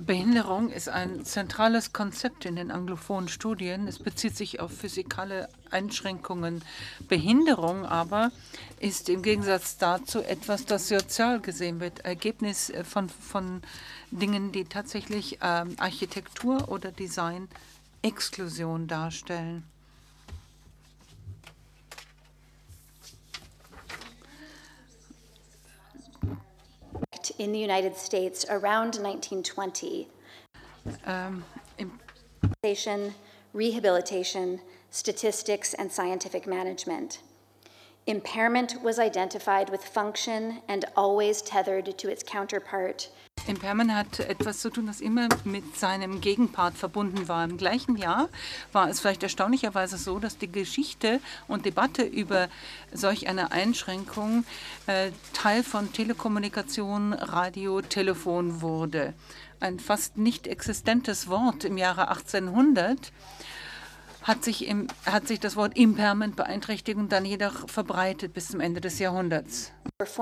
Behinderung ist ein zentrales Konzept in den anglophonen Studien. Es bezieht sich auf physikale Einschränkungen. Behinderung aber ist im Gegensatz dazu etwas, das sozial gesehen wird, Ergebnis von Dingen, die tatsächlich Architektur oder Design Exklusion darstellen. In the United States around 1920. Rehabilitation, statistics, and scientific management. Impairment was identified with function and always tethered to its counterpart. Impairment hat etwas zu tun, das immer mit seinem Gegenpart verbunden war. Im gleichen Jahr war es vielleicht erstaunlicherweise so, dass die Geschichte und Debatte über solch eine Einschränkung Teil von Telekommunikation, Radio, Telefon wurde. Ein fast nicht existentes Wort im Jahre 1800 hat sich das Wort Impairment, Beeinträchtigung, dann jedoch verbreitet bis zum Ende des Jahrhunderts.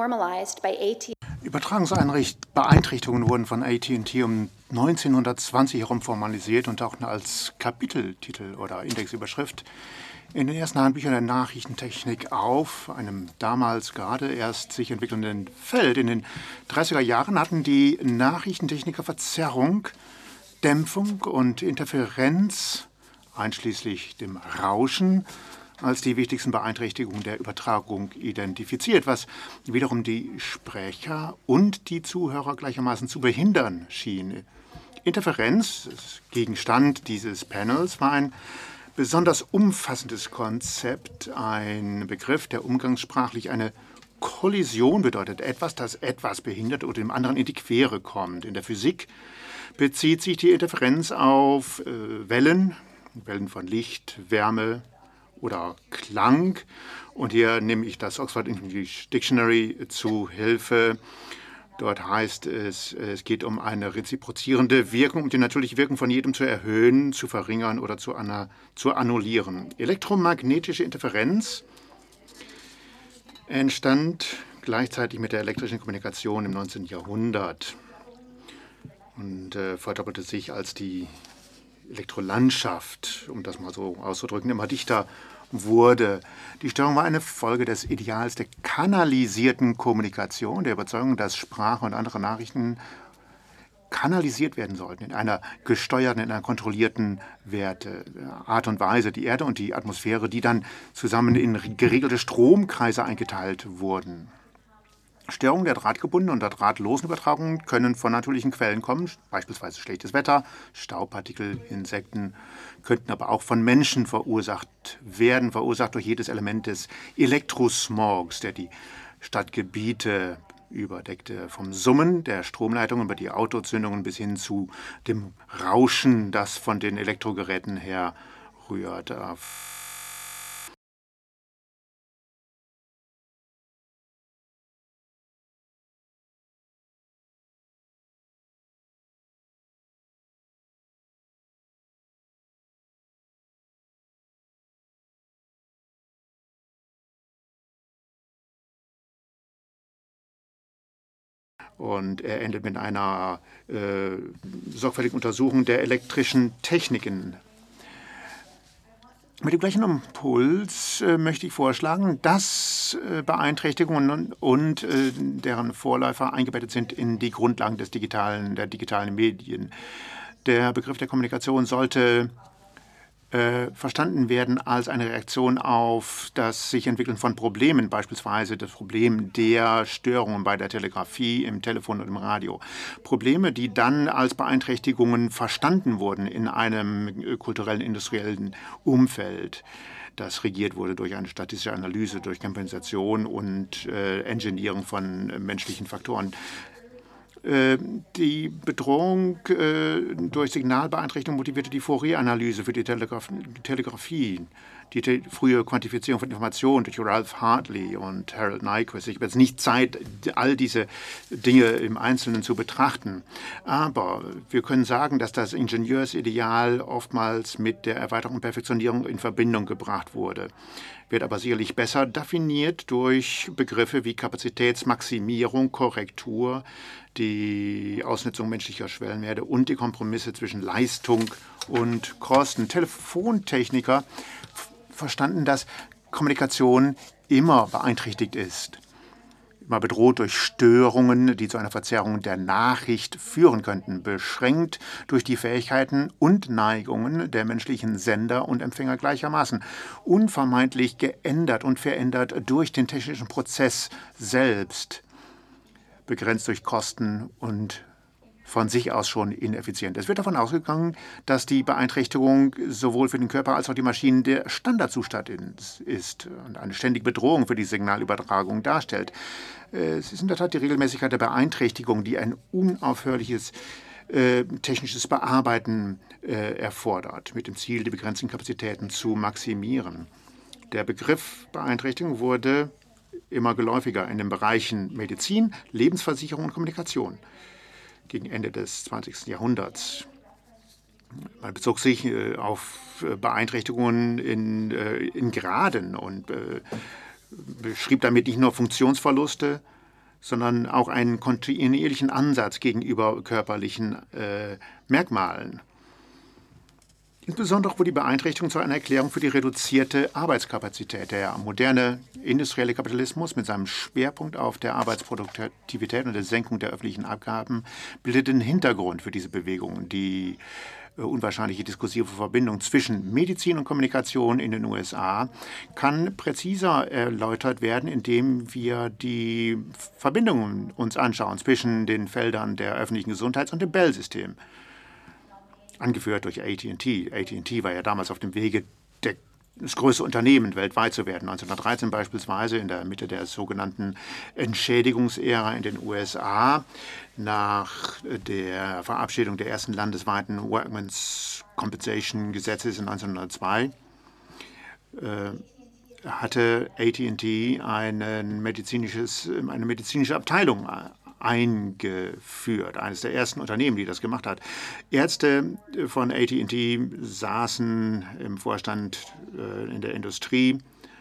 Übertragungsbeeinträchtigungen wurden von AT&T um 1920 herum formalisiert und tauchten als Kapiteltitel oder Indexüberschrift in den ersten Handbüchern der Nachrichtentechnik auf, einem damals gerade erst sich entwickelnden Feld. In den 30er Jahren hatten die Nachrichtentechniker Verzerrung, Dämpfung und Interferenz, einschließlich dem Rauschen, als die wichtigsten Beeinträchtigungen der Übertragung identifiziert, was wiederum die Sprecher und die Zuhörer gleichermaßen zu behindern schien. Interferenz, das Gegenstand dieses Panels, war ein besonders umfassendes Konzept, ein Begriff, der umgangssprachlich eine Kollision bedeutet, etwas, das etwas behindert oder dem anderen in die Quere kommt. In der Physik bezieht sich die Interferenz auf Wellen von Licht, Wärme oder Klang. Und hier nehme ich das Oxford English Dictionary zu Hilfe. Dort heißt es, es geht um eine reziprozierende Wirkung, um die natürliche Wirkung von jedem zu erhöhen, zu verringern oder zu annullieren. Elektromagnetische Interferenz entstand gleichzeitig mit der elektrischen Kommunikation im 19. Jahrhundert und verdoppelte sich, als die Elektrolandschaft, um das mal so auszudrücken, immer dichter wurde. Die Störung war eine Folge des Ideals der kanalisierten Kommunikation, der Überzeugung, dass Sprache und andere Nachrichten kanalisiert werden sollten in einer gesteuerten, in einer kontrollierten Art und Weise. Die Erde und die Atmosphäre, die dann zusammen in geregelte Stromkreise eingeteilt wurden. Störungen der drahtgebundenen und der drahtlosen Übertragung können von natürlichen Quellen kommen, beispielsweise schlechtes Wetter, Staubpartikel, Insekten, könnten aber auch von Menschen verursacht werden, verursacht durch jedes Element des Elektrosmogs, der die Stadtgebiete überdeckte, vom Summen der Stromleitungen über die Autozündungen bis hin zu dem Rauschen, das von den Elektrogeräten herrührt. Und er endet mit einer sorgfältigen Untersuchung der elektrischen Techniken. Mit dem gleichen Impuls möchte ich vorschlagen, dass Beeinträchtigungen und deren Vorläufer eingebettet sind in die Grundlagen der digitalen Medien. Der Begriff der Kommunikation sollte verstanden werden als eine Reaktion auf das sich entwickeln von Problemen, beispielsweise das Problem der Störungen bei der Telegrafie, im Telefon und im Radio. Probleme, die dann als Beeinträchtigungen verstanden wurden in einem kulturellen, industriellen Umfeld, das regiert wurde durch eine statistische Analyse, durch Kompensation und Engineering von menschlichen Faktoren. Die Bedrohung durch Signalbeeinträchtigung motivierte die Fourier-Analyse für die Telegrafie. Die frühe Quantifizierung von Informationen durch Ralph Hartley und Harold Nyquist. Ich habe jetzt nicht Zeit, all diese Dinge im Einzelnen zu betrachten. Aber wir können sagen, dass das Ingenieursideal oftmals mit der Erweiterung und Perfektionierung in Verbindung gebracht wurde. Wird aber sicherlich besser definiert durch Begriffe wie Kapazitätsmaximierung, Korrektur, die Ausnutzung menschlicher Schwellenwerte und die Kompromisse zwischen Leistung und Kosten. Telefontechniker verstanden, dass Kommunikation immer beeinträchtigt ist, immer bedroht durch Störungen, die zu einer Verzerrung der Nachricht führen könnten, beschränkt durch die Fähigkeiten und Neigungen der menschlichen Sender und Empfänger gleichermaßen, unvermeidlich geändert und verändert durch den technischen Prozess selbst, begrenzt durch Kosten und von sich aus schon ineffizient. Es wird davon ausgegangen, dass die Beeinträchtigung sowohl für den Körper als auch die Maschinen der Standardzustand ist und eine ständige Bedrohung für die Signalübertragung darstellt. Es ist in der Tat die Regelmäßigkeit der Beeinträchtigung, die ein unaufhörliches technisches Bearbeiten erfordert, mit dem Ziel, die begrenzten Kapazitäten zu maximieren. Der Begriff Beeinträchtigung wurde immer geläufiger in den Bereichen Medizin, Lebensversicherung und Kommunikation gegen Ende des 20. Jahrhunderts. Man bezog sich auf Beeinträchtigungen in Graden und beschrieb damit nicht nur Funktionsverluste, sondern auch einen kontinuierlichen Ansatz gegenüber körperlichen Merkmalen. Insbesondere wurde die Beeinträchtigung zu einer Erklärung für die reduzierte Arbeitskapazität. Der moderne industrielle Kapitalismus mit seinem Schwerpunkt auf der Arbeitsproduktivität und der Senkung der öffentlichen Abgaben bildet den Hintergrund für diese Bewegung. Die unwahrscheinliche diskursive Verbindung zwischen Medizin und Kommunikation in den USA kann präziser erläutert werden, indem wir die Verbindungen uns anschauen zwischen den Feldern der öffentlichen Gesundheits- und dem Bell-System. Angeführt durch AT&T. AT&T war ja damals auf dem Wege, das größte Unternehmen weltweit zu werden. 1913 beispielsweise, in der Mitte der sogenannten Entschädigungsära in den USA, nach der Verabschiedung der ersten landesweiten Workmen's Compensation Gesetzes in 1902, hatte AT&T eine medizinische Abteilung eingeführt. Eines der ersten Unternehmen, die das gemacht hat. Ärzte von AT&T saßen im Vorstand in der Industrie.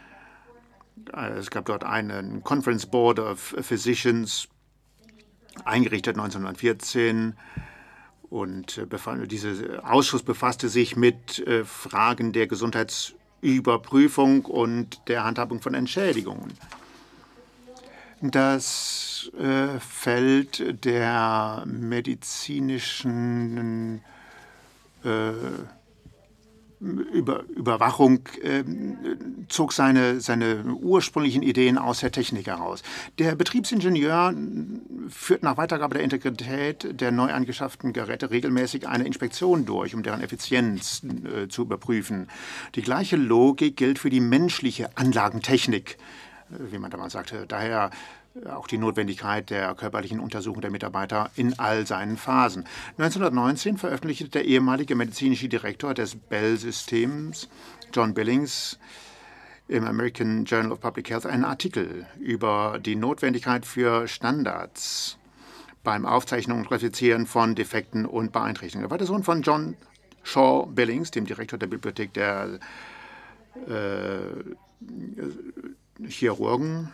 Es gab dort einen Conference Board of Physicians, eingerichtet 1914. Und dieser Ausschuss befasste sich mit Fragen der Gesundheitsüberprüfung und der Handhabung von Entschädigungen. Das Feld der medizinischen Überwachung zog seine ursprünglichen Ideen aus der Technik heraus. Der Betriebsingenieur führt nach Weitergabe der Integrität der neu angeschafften Geräte regelmäßig eine Inspektion durch, um deren Effizienz zu überprüfen. Die gleiche Logik gilt für die menschliche Anlagentechnik, wie man damals sagte. Daher auch die Notwendigkeit der körperlichen Untersuchung der Mitarbeiter in all seinen Phasen. 1919 veröffentlichte der ehemalige medizinische Direktor des Bell-Systems, John Billings, im American Journal of Public Health einen Artikel über die Notwendigkeit für Standards beim Aufzeichnen und Klassifizieren von Defekten und Beeinträchtigungen. Er war der Sohn von John Shaw Billings, dem Direktor der Bibliothek der Chirurgen.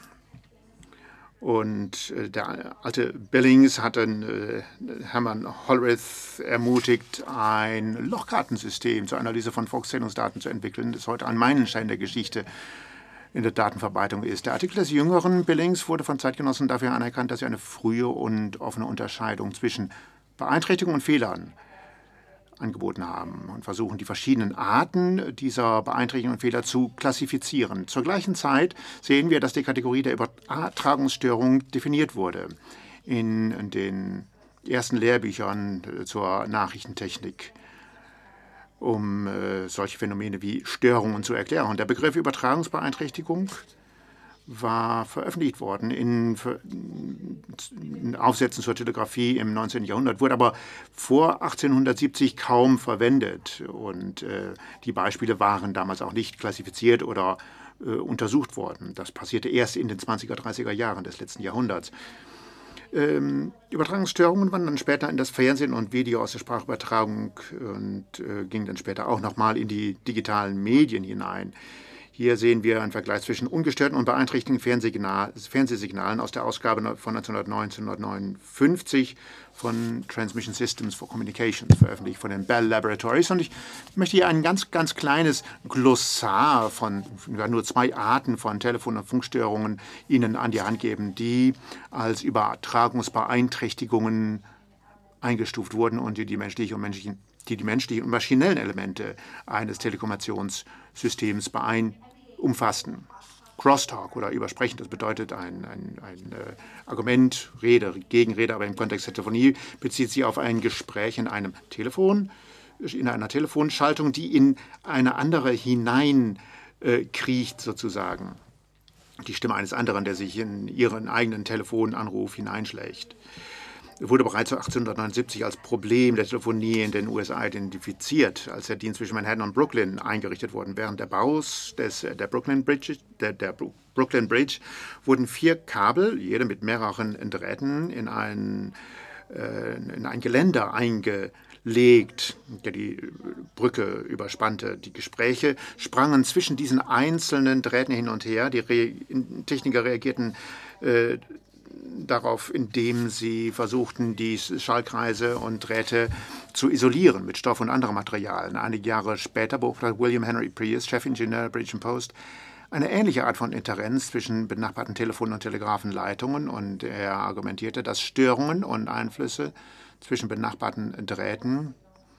Und der alte Billings hat dann Hermann Hollerith ermutigt, ein Lochkartensystem zur Analyse von Volkszählungsdaten zu entwickeln, das heute ein Meilenstein der Geschichte in der Datenverbreitung ist. Der Artikel des jüngeren Billings wurde von Zeitgenossen dafür anerkannt, dass er eine frühe und offene Unterscheidung zwischen Beeinträchtigungen und Fehlern angeboten haben und versuchen, die verschiedenen Arten dieser Beeinträchtigungen und Fehler zu klassifizieren. Zur gleichen Zeit sehen wir, dass die Kategorie der Übertragungsstörung definiert wurde in den ersten Lehrbüchern zur Nachrichtentechnik, um solche Phänomene wie Störungen zu erklären. Und der Begriff Übertragungsbeeinträchtigung war veröffentlicht worden in Aufsätzen zur Telegrafie im 19. Jahrhundert, wurde aber vor 1870 kaum verwendet. Und die Beispiele waren damals auch nicht klassifiziert oder untersucht worden. Das passierte erst in den 20er, 30er Jahren des letzten Jahrhunderts. Übertragungsstörungen waren dann später in das Fernsehen und Video aus der Sprachübertragung und gingen dann später auch nochmal in die digitalen Medien hinein. Hier sehen wir einen Vergleich zwischen ungestörten und beeinträchtigten Fernsehsignalen aus der Ausgabe von 1959 von Transmission Systems for Communications, veröffentlicht von den Bell Laboratories. Und ich möchte hier ein ganz, ganz kleines Glossar von nur 2 Arten von Telefon- und Funkstörungen Ihnen an die Hand geben, die als Übertragungsbeeinträchtigungen eingestuft wurden und die menschlichen und maschinellen Elemente eines Telekommunikationssystems umfassten. Crosstalk oder Übersprechen, das bedeutet ein Argument, Rede, Gegenrede, aber im Kontext der Telefonie bezieht sich auf ein Gespräch in einem Telefon, in einer Telefonschaltung, die in eine andere hineinkriecht sozusagen. Die Stimme eines anderen, der sich in ihren eigenen Telefonanruf hineinschlägt. Wurde bereits 1879 als Problem der Telefonie in den USA identifiziert, als der Dienst zwischen Manhattan und Brooklyn eingerichtet wurde. Während der Baus der Brooklyn Bridge wurden 4 Kabel, jede mit mehreren Drähten, in ein Geländer eingelegt, der die Brücke überspannte. Die Gespräche sprangen zwischen diesen einzelnen Drähten hin und her. Die Techniker reagierten darauf, indem sie versuchten, die Schallkreise und Drähte zu isolieren mit Stoff und anderen Materialien. Einige Jahre später beobachtete William Henry Pierce, Chefingenieur der British Post, eine ähnliche Art von Interferenz zwischen benachbarten Telefon- und Telegrafenleitungen, und er argumentierte, dass Störungen und Einflüsse zwischen benachbarten Drähten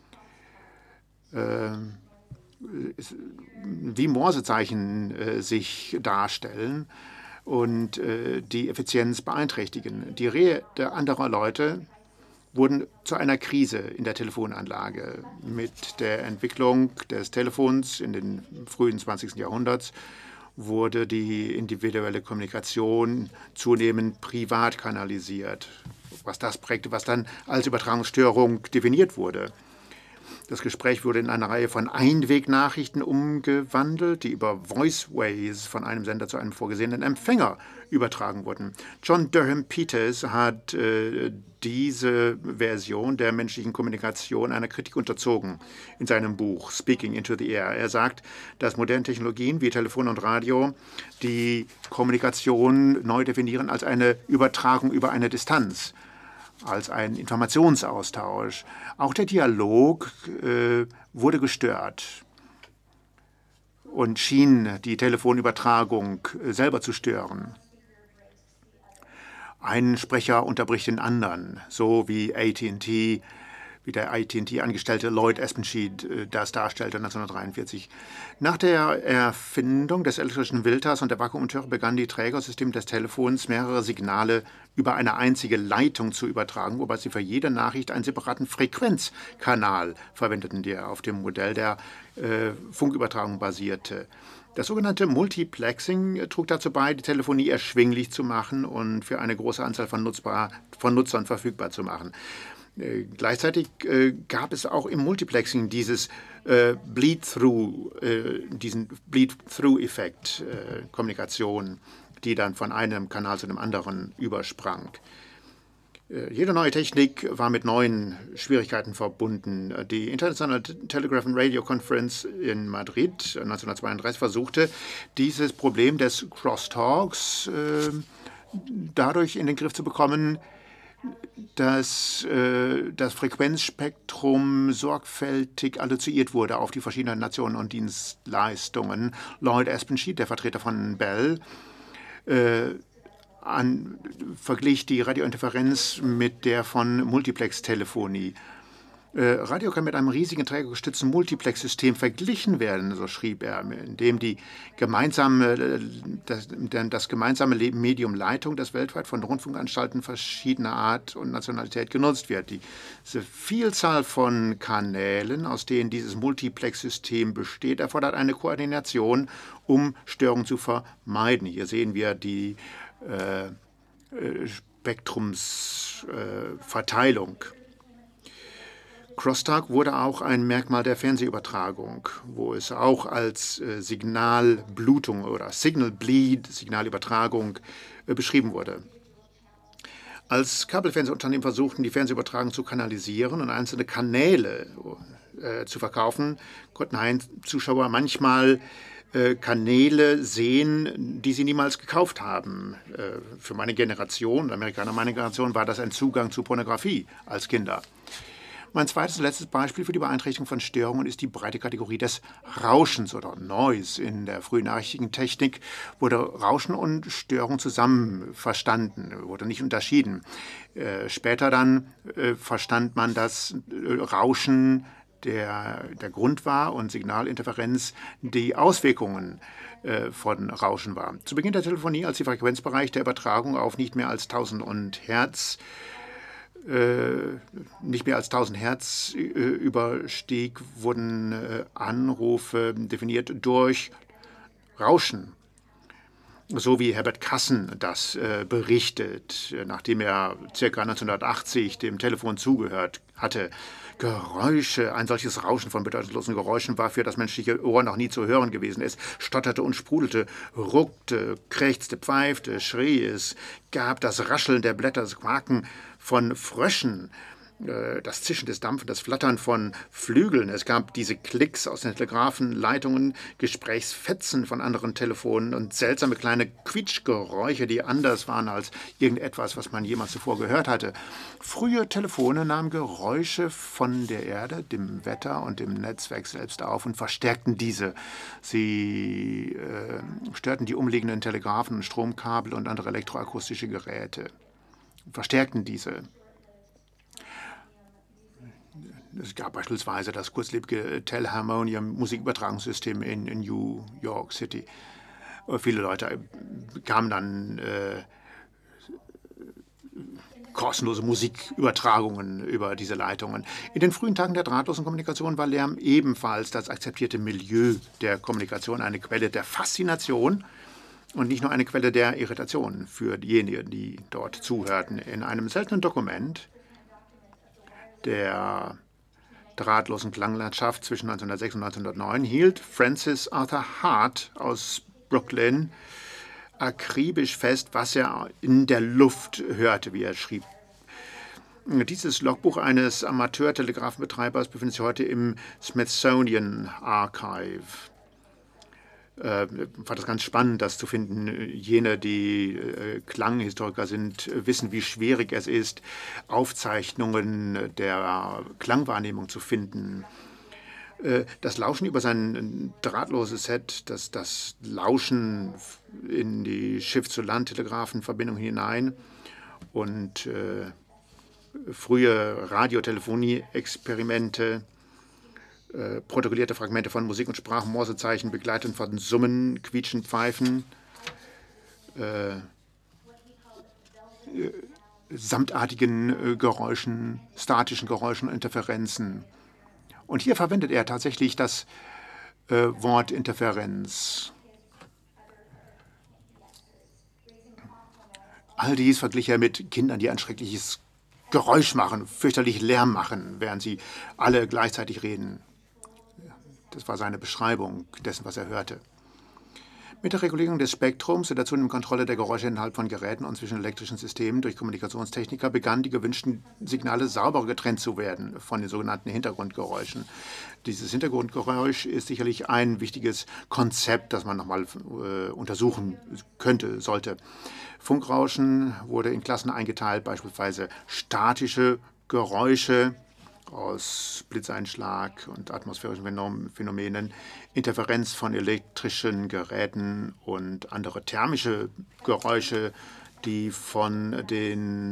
wie Morsezeichen sich darstellen und die Effizienz beeinträchtigen. Die Rede anderer Leute wurden zu einer Krise in der Telefonanlage. Mit der Entwicklung des Telefons in den frühen 20. Jahrhunderts wurde die individuelle Kommunikation zunehmend privat kanalisiert, was das prägte, was dann als Übertragungsstörung definiert wurde. Das Gespräch wurde in eine Reihe von Einwegnachrichten umgewandelt, die über Voiceways von einem Sender zu einem vorgesehenen Empfänger übertragen wurden. John Durham Peters hat diese Version der menschlichen Kommunikation einer Kritik unterzogen in seinem Buch Speaking into the Air. Er sagt, dass moderne Technologien wie Telefon und Radio die Kommunikation neu definieren als eine Übertragung über eine Distanz, als ein Informationsaustausch. Auch der Dialog wurde gestört und schien die Telefonübertragung selber zu stören. Ein Sprecher unterbricht den anderen, so wie der AT&T-Angestellte Lloyd Espenschied das darstellte 1943. Nach der Erfindung des elektrischen Filters und der Vakuumtüre begannen die Trägersysteme des Telefons mehrere Signale über eine einzige Leitung zu übertragen, wobei sie für jede Nachricht einen separaten Frequenzkanal verwendeten, der auf dem Modell der Funkübertragung basierte. Das sogenannte Multiplexing trug dazu bei, die Telefonie erschwinglich zu machen und für eine große Anzahl von Nutzern verfügbar zu machen. Gleichzeitig gab es auch im Multiplexing diesen Bleed-Through-Effekt, Kommunikation, die dann von einem Kanal zu dem anderen übersprang. Jede neue Technik war mit neuen Schwierigkeiten verbunden. Die International Telegraph and Radio Conference in Madrid 1932 versuchte, dieses Problem des Crosstalks dadurch in den Griff zu bekommen, dass das Frequenzspektrum sorgfältig alloziert wurde auf die verschiedenen Nationen und Dienstleistungen. Lloyd Espenschied, der Vertreter von Bell, verglich die Radiointerferenz mit der von Multiplex-Telefonie. Radio kann mit einem riesigen trägergestützten Multiplex-System verglichen werden, so schrieb er, in dem das gemeinsame Medium Leitung, das weltweit von Rundfunkanstalten verschiedener Art und Nationalität genutzt wird. Diese Vielzahl von Kanälen, aus denen dieses Multiplex-System besteht, erfordert eine Koordination, um Störungen zu vermeiden. Hier sehen wir die Spektrumsverteilung. Crosstalk wurde auch ein Merkmal der Fernsehübertragung, wo es auch als Signalblutung oder Signal Bleed, Signalübertragung, beschrieben wurde. Als Kabelfernsehunternehmen versuchten, die Fernsehübertragung zu kanalisieren und einzelne Kanäle zu verkaufen, konnten Zuschauer manchmal Kanäle sehen, die sie niemals gekauft haben. Für meine Generation, Amerikaner meine Generation, war das ein Zugang zu Pornografie als Kinder. Mein zweites und letztes Beispiel für die Beeinträchtigung von Störungen ist die breite Kategorie des Rauschens oder Noise. In der frühen Nachrichtentechnik wurde Rauschen und Störung zusammen verstanden, wurde nicht unterschieden. Später dann verstand man, dass Rauschen der Grund war und Signalinterferenz die Auswirkungen von Rauschen war. Zu Beginn der Telefonie, als die Frequenzbereich der Übertragung auf nicht mehr als 1000 Hertz überstieg, wurden Anrufe definiert durch Rauschen. So wie Herbert Kassen das berichtet, nachdem er ca. 1980 dem Telefon zugehört hatte. Geräusche, ein solches Rauschen von bedeutungslosen Geräuschen war für das menschliche Ohr noch nie zu hören gewesen. Es stotterte und sprudelte, ruckte, krächzte, pfeifte, schrie. Es gab das Rascheln der Blätter, das Quaken von Fröschen, das Zischen des Dampfes, das Flattern von Flügeln. Es gab diese Klicks aus den Telegrafenleitungen, Gesprächsfetzen von anderen Telefonen und seltsame kleine Quietschgeräusche, die anders waren als irgendetwas, was man jemals zuvor gehört hatte. Frühe Telefone nahmen Geräusche von der Erde, dem Wetter und dem Netzwerk selbst auf und verstärkten diese. Sie störten die umliegenden Telegrafen, Stromkabel und andere elektroakustische Geräte. Verstärkten diese. Es gab beispielsweise das kurzlebige Telharmonium Musikübertragungssystem in New York City. Viele Leute bekamen dann kostenlose Musikübertragungen über diese Leitungen. In den frühen Tagen der drahtlosen Kommunikation war Lärm ebenfalls das akzeptierte Milieu der Kommunikation, eine Quelle der Faszination und nicht nur eine Quelle der Irritation für diejenigen, die dort zuhörten. In einem seltenen Dokument der drahtlosen Klanglandschaft zwischen 1906 und 1909 hielt Francis Arthur Hart aus Brooklyn akribisch fest, was er in der Luft hörte, wie er schrieb. Dieses Logbuch eines Amateurtelegrafenbetreibers befindet sich heute im Smithsonian Archive. Fand das ganz spannend, das zu finden. Jene, die Klanghistoriker sind, wissen, wie schwierig es ist, Aufzeichnungen der Klangwahrnehmung zu finden. Das Lauschen über sein drahtloses Set, das Lauschen in die Schiff-zu-Land-Telegrafenverbindung hinein und frühe Radiotelefonie-Experimente, protokollierte Fragmente von Musik und Sprachen, Morsezeichen, begleitet von Summen, Quietschen, Pfeifen, samtartigen Geräuschen, statischen Geräuschen und Interferenzen. Und hier verwendet er tatsächlich das Wort Interferenz. All dies verglich er mit Kindern, die ein schreckliches Geräusch machen, fürchterlich Lärm machen, während sie alle gleichzeitig reden. Das war seine Beschreibung dessen, was er hörte. Mit der Regulierung des Spektrums und der zunehmenden Kontrolle der Geräusche innerhalb von Geräten und zwischen elektrischen Systemen durch Kommunikationstechniker begannen die gewünschten Signale sauber getrennt zu werden von den sogenannten Hintergrundgeräuschen. Dieses Hintergrundgeräusch ist sicherlich ein wichtiges Konzept, das man nochmal untersuchen sollte. Funkrauschen wurde in Klassen eingeteilt, beispielsweise statische Geräusche aus Blitzeinschlag und atmosphärischen Phänomenen, Interferenz von elektrischen Geräten und andere thermische Geräusche, die von den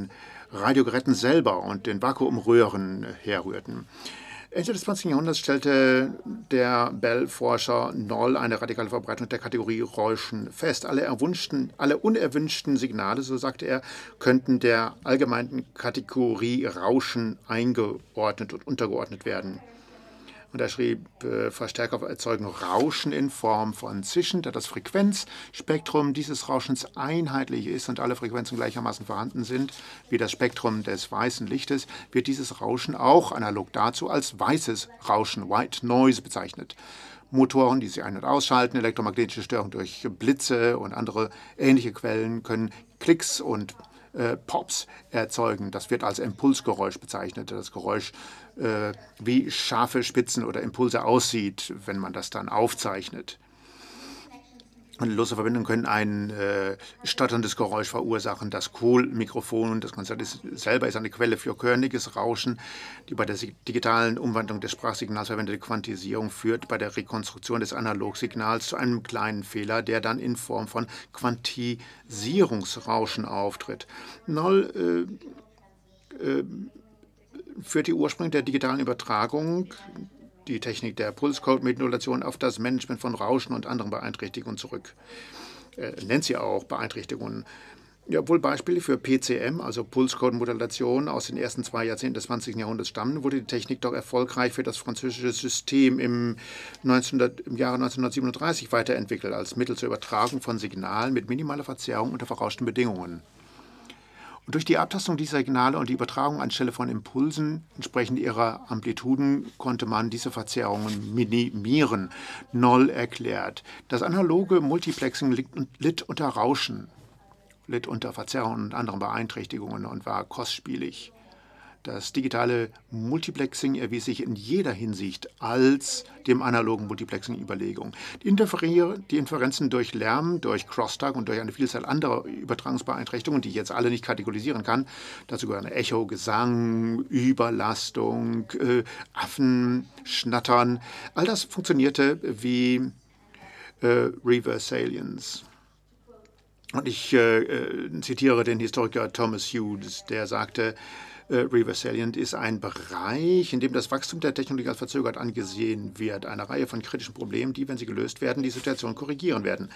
Radiogeräten selber und den Vakuumröhren herrührten. Ende des 20. Jahrhunderts stellte der Bell-Forscher Noll eine radikale Verbreitung der Kategorie Rauschen fest. Alle unerwünschten Signale, so sagte er, könnten der allgemeinen Kategorie Rauschen eingeordnet und untergeordnet werden. Und er schrieb, Verstärker erzeugen Rauschen in Form von Zischen, da das Frequenzspektrum dieses Rauschens einheitlich ist und alle Frequenzen gleichermaßen vorhanden sind, wie das Spektrum des weißen Lichtes, wird dieses Rauschen auch analog dazu als weißes Rauschen, White Noise, bezeichnet. Motoren, die sich ein- und ausschalten, elektromagnetische Störungen durch Blitze und andere ähnliche Quellen können Klicks und Pops erzeugen. Das wird als Impulsgeräusch bezeichnet. Das Geräusch, wie scharfe Spitzen oder Impulse aussieht, wenn man das dann aufzeichnet. Und lose Verbindungen können ein stotterndes Geräusch verursachen. Das Kohlmikrofon, das Konzert selber ist eine Quelle für körniges Rauschen. Die bei der digitalen Umwandlung des Sprachsignals verwendete Quantisierung führt bei der Rekonstruktion des Analogsignals zu einem kleinen Fehler, der dann in Form von Quantisierungsrauschen auftritt. Noll führt die Ursprünge der digitalen Übertragung, die Technik der Pulscode-Modulation, auf das Management von Rauschen und anderen Beeinträchtigungen zurück. Nennt sie auch Beeinträchtigungen. Ja, obwohl Beispiele für PCM, also Pulscode-Modulation, aus den ersten 2 Jahrzehnten des 20. Jahrhunderts stammen, wurde die Technik doch erfolgreich für das französische System im Jahre 1937 weiterentwickelt, als Mittel zur Übertragung von Signalen mit minimaler Verzerrung unter verrauschten Bedingungen. Und durch die Abtastung dieser Signale und die Übertragung anstelle von Impulsen entsprechend ihrer Amplituden konnte man diese Verzerrungen minimieren. Noll erklärt, das analoge Multiplexing litt unter Rauschen, litt unter Verzerrungen und anderen Beeinträchtigungen und war kostspielig. Das digitale Multiplexing erwies sich in jeder Hinsicht als dem analogen Multiplexing Überlegung. Die Inferenzen durch Lärm, durch Crosstalk und durch eine Vielzahl anderer Übertragungsbeeinträchtigungen, die ich jetzt alle nicht kategorisieren kann, dazu gehören Echo, Gesang, Überlastung, Affen, Schnattern, all das funktionierte wie Reverse Salience. Und ich zitiere den Historiker Thomas Hughes, der sagte, Reverse Salient ist ein Bereich, in dem das Wachstum der Technologie als verzögert angesehen wird. Eine Reihe von kritischen Problemen, die, wenn sie gelöst werden, die Situation korrigieren werden.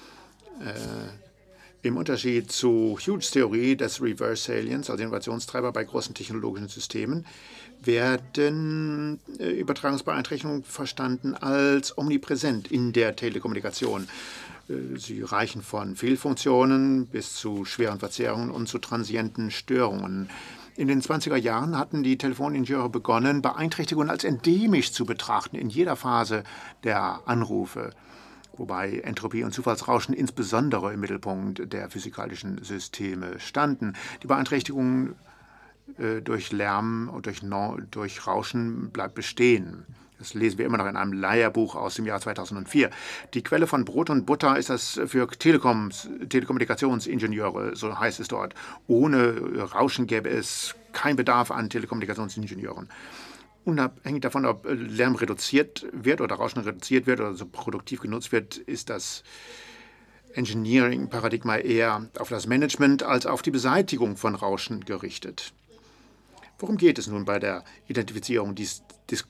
Im Unterschied zu Hughes' Theorie des Reverse Salience als Innovationstreiber bei großen technologischen Systemen werden Übertragungsbeeinträchtigungen verstanden als omnipräsent in der Telekommunikation. Sie reichen von Fehlfunktionen bis zu schweren Verzerrungen und zu transienten Störungen. In den 20er Jahren hatten die Telefoningenieure begonnen, Beeinträchtigungen als endemisch zu betrachten in jeder Phase der Anrufe, wobei Entropie und Zufallsrauschen insbesondere im Mittelpunkt der physikalischen Systeme standen. Die Beeinträchtigungen durch Lärm und durch Rauschen bleibt bestehen. Das lesen wir immer noch in einem Lehrbuch aus dem Jahr 2004. Die Quelle von Brot und Butter ist das für Telekommunikationsingenieure, so heißt es dort. Ohne Rauschen gäbe es keinen Bedarf an Telekommunikationsingenieuren. Unabhängig davon, ob Lärm reduziert wird oder Rauschen reduziert wird oder so produktiv genutzt wird, ist das Engineering-Paradigma eher auf das Management als auf die Beseitigung von Rauschen gerichtet. Worum geht es nun bei der Identifizierung des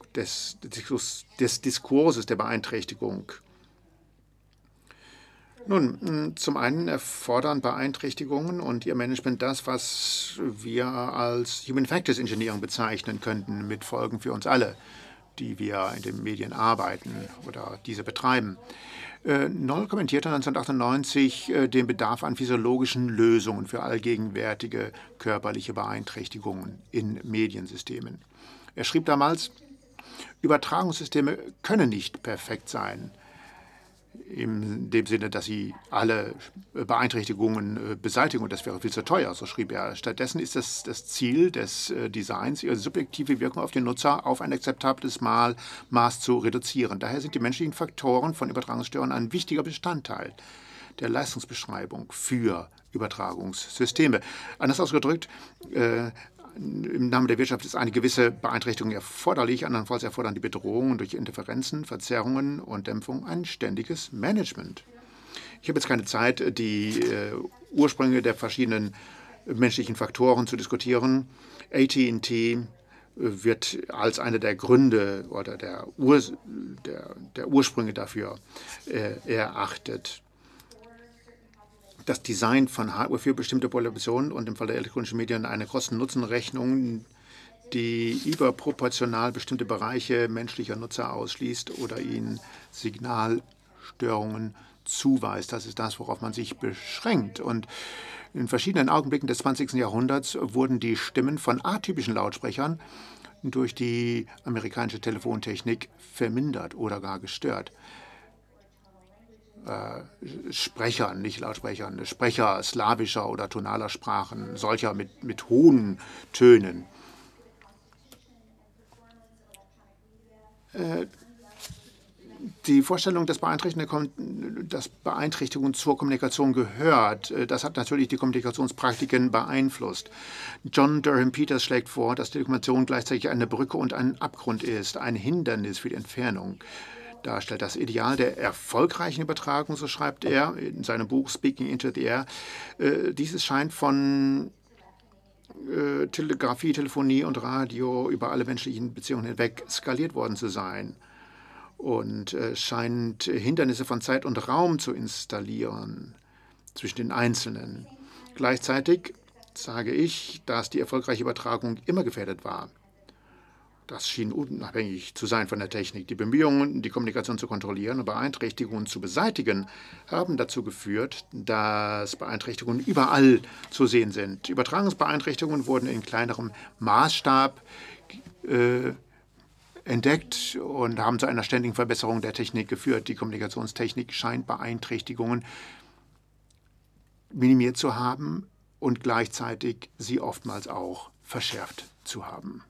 Diskurses der Beeinträchtigung? Nun, zum einen erfordern Beeinträchtigungen und ihr Management das, was wir als Human Factors Engineering bezeichnen könnten, mit Folgen für uns alle, die wir in den Medien arbeiten oder diese betreiben. Noll kommentierte 1998 den Bedarf an physiologischen Lösungen für allgegenwärtige körperliche Beeinträchtigungen in Mediensystemen. Er schrieb damals, Übertragungssysteme können nicht perfekt sein, in dem Sinne, dass sie alle Beeinträchtigungen beseitigen, und das wäre viel zu teuer, so schrieb er. Stattdessen ist das Ziel des Designs, ihre subjektive Wirkung auf den Nutzer auf ein akzeptables Maß zu reduzieren. Daher sind die menschlichen Faktoren von Übertragungsstörungen ein wichtiger Bestandteil der Leistungsbeschreibung für Übertragungssysteme. Anders ausgedrückt, im Namen der Wirtschaft ist eine gewisse Beeinträchtigung erforderlich, andernfalls erfordern die Bedrohungen durch Interferenzen, Verzerrungen und Dämpfung ein ständiges Management. Ich habe jetzt keine Zeit, die Ursprünge der verschiedenen menschlichen Faktoren zu diskutieren. AT&T wird als einer der Gründe oder der Ursprünge dafür erachtet. Das Design von Hardware für bestimmte Populationen und im Fall der elektronischen Medien eine Kosten-Nutzen-Rechnung, die überproportional bestimmte Bereiche menschlicher Nutzer ausschließt oder ihnen Signalstörungen zuweist. Das ist das, worauf man sich beschränkt. Und in verschiedenen Augenblicken des 20. Jahrhunderts wurden die Stimmen von atypischen Lautsprechern durch die amerikanische Telefontechnik vermindert oder gar gestört. Sprechern, nicht Lautsprechern, Sprecher slawischer oder tonaler Sprachen, solcher mit hohen Tönen. Die Vorstellung, dass Beeinträchtigung zur Kommunikation gehört, das hat natürlich die Kommunikationspraktiken beeinflusst. John Durham Peters schlägt vor, dass die Kommunikation gleichzeitig eine Brücke und ein Abgrund ist, ein Hindernis für die Entfernung darstellt. Das Ideal der erfolgreichen Übertragung, so schreibt er in seinem Buch Speaking into the Air, dieses scheint von Telegrafie, Telefonie und Radio über alle menschlichen Beziehungen hinweg skaliert worden zu sein und scheint Hindernisse von Zeit und Raum zu installieren zwischen den Einzelnen. Gleichzeitig sage ich, dass die erfolgreiche Übertragung immer gefährdet war. Das schien unabhängig zu sein von der Technik. Die Bemühungen, die Kommunikation zu kontrollieren und Beeinträchtigungen zu beseitigen, haben dazu geführt, dass Beeinträchtigungen überall zu sehen sind. Übertragungsbeeinträchtigungen wurden in kleinerem Maßstab entdeckt und haben zu einer ständigen Verbesserung der Technik geführt. Die Kommunikationstechnik scheint Beeinträchtigungen minimiert zu haben und gleichzeitig sie oftmals auch verschärft zu haben.